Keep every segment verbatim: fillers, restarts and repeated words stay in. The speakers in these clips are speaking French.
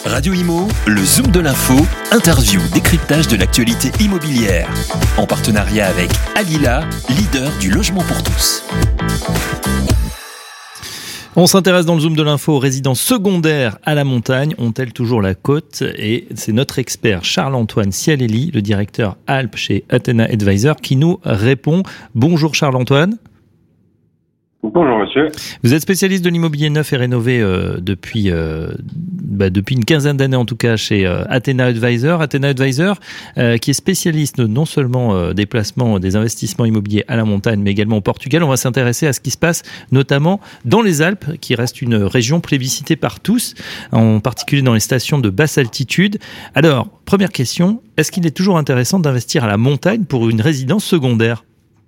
Radio Imo, le Zoom de l'info, interview, décryptage de l'actualité immobilière. En partenariat avec Alila, leader du logement pour tous. On s'intéresse dans le Zoom de l'info aux résidences secondaires à la montagne. Ont-elles toujours la côte? Et c'est notre expert Charles-Antoine Cialelli, le directeur Alpes chez Athena Advisors, qui nous répond. Bonjour Charles-Antoine. Bonjour monsieur. Vous êtes spécialiste de l'immobilier neuf et rénové euh, depuis, euh, bah, depuis une quinzaine d'années en tout cas chez euh, Athena Advisors. Athena Advisors euh, qui est spécialiste non seulement euh, des placements, des investissements immobiliers à la montagne mais également au Portugal. On va s'intéresser à ce qui se passe notamment dans les Alpes qui reste une région plébiscitée par tous, en particulier dans les stations de basse altitude. Alors, première question, est-ce qu'il est toujours intéressant d'investir à la montagne pour une résidence secondaire ?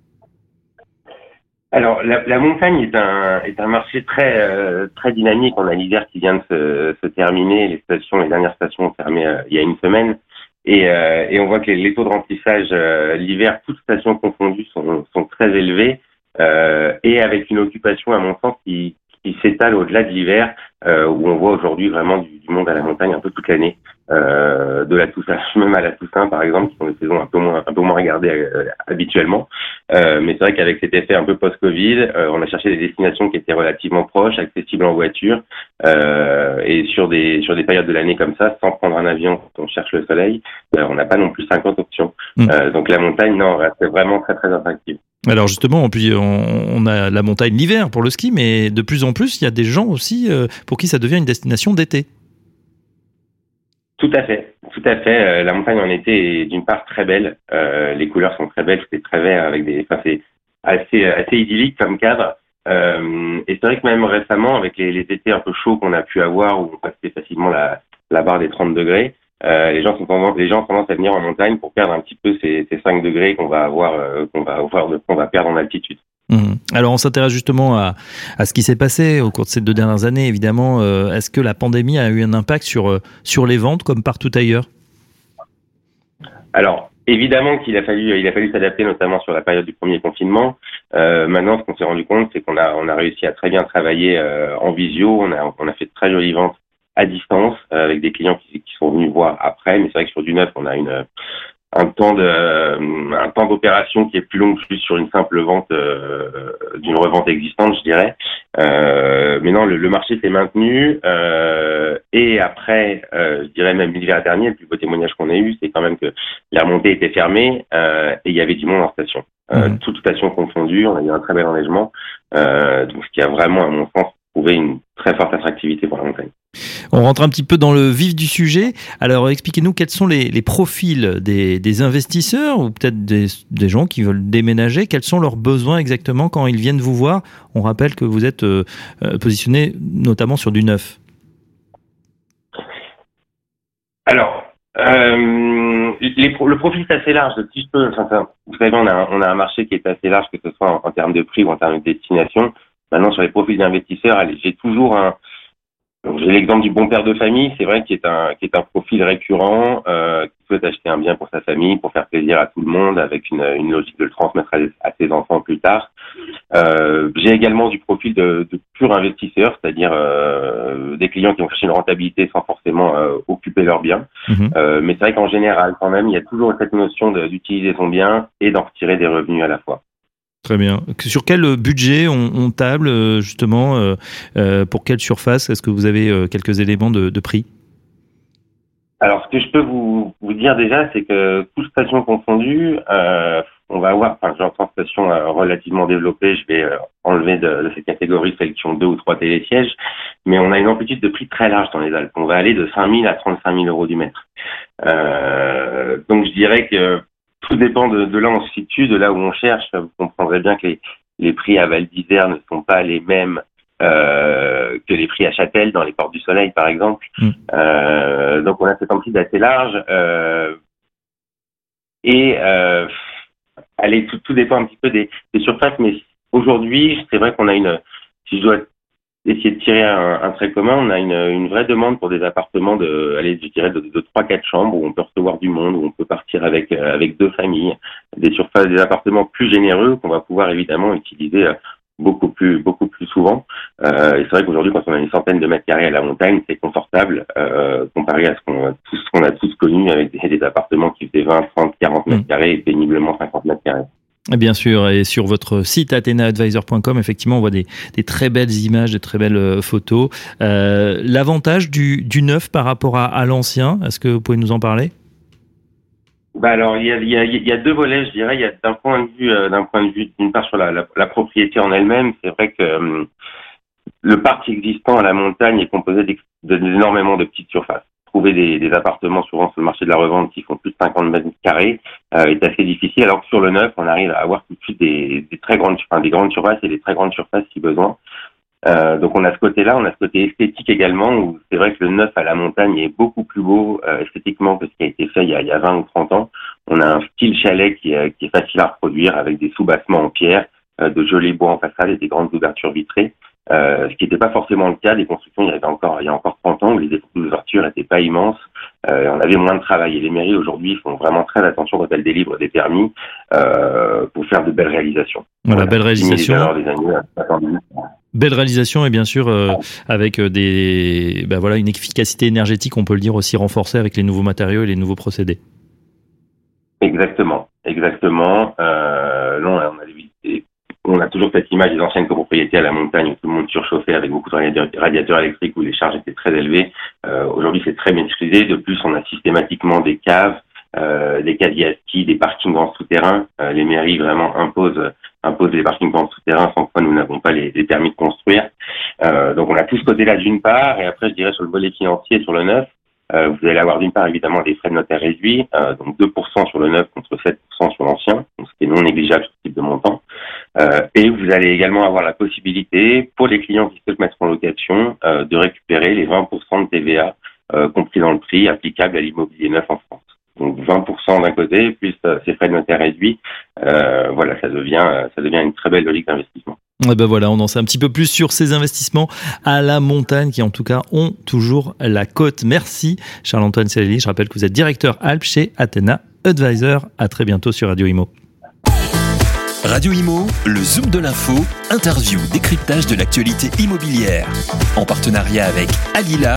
Alors, la, la montagne est un est un marché très euh, très dynamique. On a l'hiver qui vient de se, se terminer. Les stations, les dernières stations ont fermé euh, il y a une semaine, et euh, et on voit que les, les taux de remplissage euh, l'hiver, toutes stations confondues, sont sont très élevés euh, et avec une occupation, à mon sens, qui qui s'étale au-delà de l'hiver, euh, où on voit aujourd'hui vraiment du, du monde à la montagne un peu toute l'année, euh, de la Toussaint, même à la Toussaint par exemple, qui sont des saisons un peu moins un peu moins regardées euh, habituellement. Euh, mais c'est vrai qu'avec cet effet un peu post-Covid, euh, on a cherché des destinations qui étaient relativement proches, accessibles en voiture, euh, et sur des sur des périodes de l'année comme ça, sans prendre un avion quand on cherche le soleil, euh, on n'a pas non plus cinquante options. Mmh. Euh, donc la montagne, non, c'est vraiment très très attractive. Alors justement, puis on, on a la montagne l'hiver pour le ski, mais de plus en plus, il y a des gens aussi euh, pour qui ça devient une destination d'été. Tout à fait, tout à fait. La montagne en été est d'une part très belle. Euh, les couleurs sont très belles, c'est très vert avec des, enfin c'est assez assez idyllique comme cadre. Euh, et c'est vrai que même récemment, avec les, les étés un peu chauds qu'on a pu avoir, où on passait facilement la la barre des trente degrés, euh, les gens sont tendance, les gens ont tendance à venir en montagne pour perdre un petit peu ces, ces cinq degrés qu'on va avoir, euh, qu'on va avoir, qu'on va perdre en altitude. Mmh. Alors on s'intéresse justement à, à ce qui s'est passé au cours de ces deux dernières années, évidemment. Euh, est-ce que la pandémie a eu un impact sur, sur les ventes comme partout ailleurs ? Alors, évidemment qu'il a fallu, il a fallu s'adapter, notamment sur la période du premier confinement. Euh, maintenant, ce qu'on s'est rendu compte, c'est qu'on a, on a réussi à très bien travailler euh, en visio. On a, on a fait de très jolies ventes à distance euh, avec des clients qui, qui sont venus voir après. Mais c'est vrai que sur du neuf, on a une un temps de euh, un temps d'opération qui est plus long que juste sur une simple vente euh, d'une revente existante, je dirais. Euh, mais non, le, le marché s'est maintenu euh, et après, euh, je dirais même l'hiver dernier, le plus beau témoignage qu'on a eu, c'est quand même que la remontée était fermée euh, et il y avait du monde en station. Euh, mmh. Toutes stations confondues, on a eu un très bel enneigement, euh, donc ce qui a vraiment, à mon sens, prouvé une très forte attractivité pour la montagne. On rentre un petit peu dans le vif du sujet. Alors, expliquez-nous quels sont les, les profils des, des investisseurs ou peut-être des, des gens qui veulent déménager. Quels sont leurs besoins exactement quand ils viennent vous voir ? On rappelle que vous êtes euh, positionné notamment sur du neuf. Alors, euh, les, le profil est assez large. Si je peux, enfin, vous savez, on a, on a un marché qui est assez large, que ce soit en, en termes de prix ou en termes de destination. Maintenant, sur les profils d'investisseurs, allez, j'ai toujours un Donc, j'ai l'exemple du bon père de famille, c'est vrai, qui est un qui est un profil récurrent, euh, qui souhaite acheter un bien pour sa famille, pour faire plaisir à tout le monde, avec une, une logique de le transmettre à, à ses enfants plus tard. Euh, j'ai également du profil de, de pur investisseur, c'est-à-dire euh, des clients qui vont chercher une rentabilité sans forcément euh, occuper leur bien. Mmh. Euh, mais c'est vrai qu'en général, quand même, il y a toujours cette notion de, d'utiliser son bien et d'en retirer des revenus à la fois. Très bien. Sur quel budget on, on table justement euh, euh, pour quelle surface ? Est-ce que vous avez euh, quelques éléments de, de prix ? Alors, ce que je peux vous, vous dire déjà, c'est que toutes stations confondues, euh, on va avoir, enfin, j'entends stations euh, relativement développées, je vais euh, enlever de, de cette catégorie celles qui ont deux ou trois télésièges, mais on a une amplitude de prix très large dans les Alpes. On va aller de cinq mille à trente-cinq mille euros du mètre. Euh, donc, je dirais que tout dépend de, de là où on se situe, de là où on cherche. Vous comprendrez bien que les, les prix à Val d'Isère ne sont pas les mêmes euh, que les prix à Châtel, dans les Portes du Soleil, par exemple. Mmh. Euh, donc, on a cette amplitude assez large. Euh, et, euh, allez, tout, tout dépend un petit peu des, des surfaces. Mais aujourd'hui, c'est vrai qu'on a une... Si je dois essayer de tirer un, un trait commun, on a une, une vraie demande pour des appartements de, allez, je dirais de, de trois quatre chambres où on peut recevoir du monde, où on peut partir avec avec deux familles, des surfaces, des appartements plus généreux qu'on va pouvoir évidemment utiliser beaucoup plus beaucoup plus souvent. Euh, et c'est vrai qu'aujourd'hui, quand on a une centaine de mètres carrés à la montagne, c'est confortable euh, comparé à ce qu'on, tout ce qu'on a tous connu avec des, des appartements qui faisaient vingt, trente, quarante mètres carrés et péniblement cinquante mètres carrés. Bien sûr, et sur votre site athena advisor point com, effectivement, on voit des, des très belles images, des très belles photos. Euh, l'avantage du, du neuf par rapport à, à l'ancien, est-ce que vous pouvez nous en parler ? Bah alors, il y a, il y a, il y a deux volets, je dirais. Il y a d'un point de vue, euh, d'un point de vue, d'une part sur la, la, la propriété en elle-même, c'est vrai que euh, le parc existant à la montagne est composé d'énormément de petites surfaces. Trouver des, des appartements souvent sur le marché de la revente qui font plus de cinquante mètres carrés euh, est assez difficile, alors que sur le neuf, on arrive à avoir tout de suite des, des très grandes, enfin, des grandes surfaces et des très grandes surfaces si besoin. Euh, donc on a ce côté-là, on a ce côté esthétique également, où c'est vrai que le neuf à la montagne est beaucoup plus beau euh, esthétiquement que ce qui a été fait il y a, il y a vingt ou trente ans. On a un style chalet qui est, qui est facile à reproduire avec des sous-bassements en pierre, euh, de jolis bois en façade et des grandes ouvertures vitrées. Euh, ce qui n'était pas forcément le cas des constructions il y avait encore il y a encore trente ans où les ouvertures n'étaient pas immenses, euh, on avait moins de travail et les mairies aujourd'hui font vraiment très attention quand elles délivrent des permis euh, pour faire de belles réalisations. Voilà, belle réalisation. Des années, belle réalisation et bien sûr euh, avec des ben voilà une efficacité énergétique, on peut le dire aussi renforcée avec les nouveaux matériaux et les nouveaux procédés. Exactement, exactement. Euh, non, on a des On a toujours cette image des anciennes copropriétés à la montagne où tout le monde surchauffait avec beaucoup de radiateurs électriques où les charges étaient très élevées. Euh, aujourd'hui, c'est très maîtrisé. De plus, on a systématiquement des caves, euh, des casiers à ski, des parkings en souterrain. Euh, les mairies vraiment imposent, imposent les parkings en souterrain sans quoi nous n'avons pas les, les permis de construire. Euh, donc, on a tout ce côté-là d'une part. Et après, je dirais sur le volet financier, sur le neuf, Euh, vous allez avoir d'une part évidemment des frais de notaire réduits, euh, donc deux pour cent sur le neuf contre sept pour cent sur l'ancien, donc ce qui est non négligeable sur ce type de montant. Euh, et vous allez également avoir la possibilité pour les clients qui souhaitent mettre en location euh, de récupérer les vingt pour cent de T V A euh, compris dans le prix applicable à l'immobilier neuf en France. Donc vingt pour cent d'un côté plus euh, ces frais de notaire réduits, euh, voilà, ça devient ça devient une très belle logique d'investissement. Et ben voilà, on en sait un petit peu plus sur ces investissements à la montagne qui en tout cas ont toujours la cote. Merci Charles-Antoine Cellelli, je rappelle que vous êtes directeur Alpes chez Athena Advisor. À très bientôt sur Radio Imo. Radio Imo, le Zoom de l'info, interview, décryptage de l'actualité immobilière. En partenariat avec Alila.